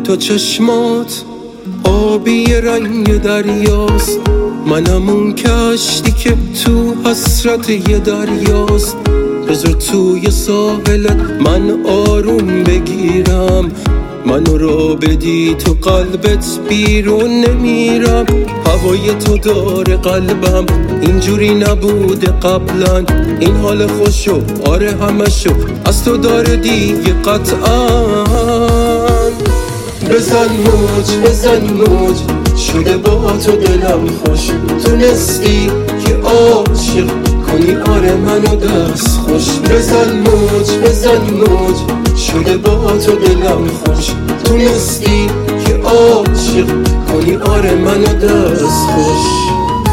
دوتا چشمات آبی رنگ دریاست، منم اون کشتی که تو حسرت یه دریاست. بذار توی ساحلت من آروم بگیرم، منو را بدی تو قلبت بیرون نمیرم. هوای تو داره قلبم اینجوری نبوده قبلا، این حال خوشو آره همشو از تو داره دیگه قطعا. بزن موج شده با تو دلم خوش، تونستی که عاشق کنی آره منو دست خوش. بزن موج شده با تو دلم خوش، تونستی که عاشق کنی آره منو دست خوش.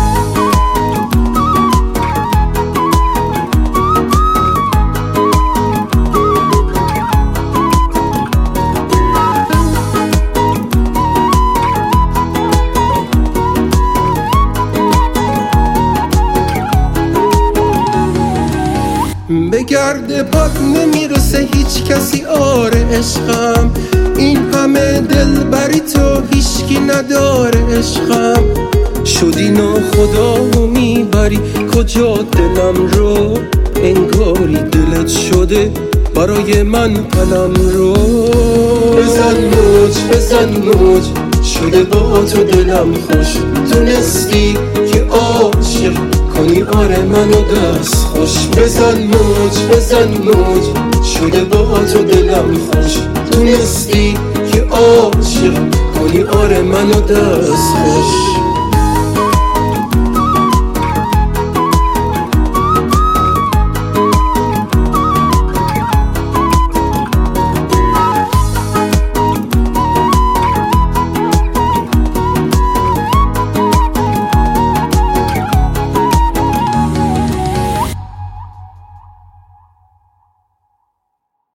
به گرد پات نمیرسه هیچ کسی آره عشقم، این همه دل بری تو هیچکی نداره عشقم. شدی ناخدا و میبری کجا دلم رو، انگاری دلت شده برای من قلم رو. بزن موج شده با تو دلم خوش، تونستی که عاشق کنی آره منو دست خوش. بزن موج شده با تو دلم خوش، تونستی که عاشق کنی آره منو دست خوش.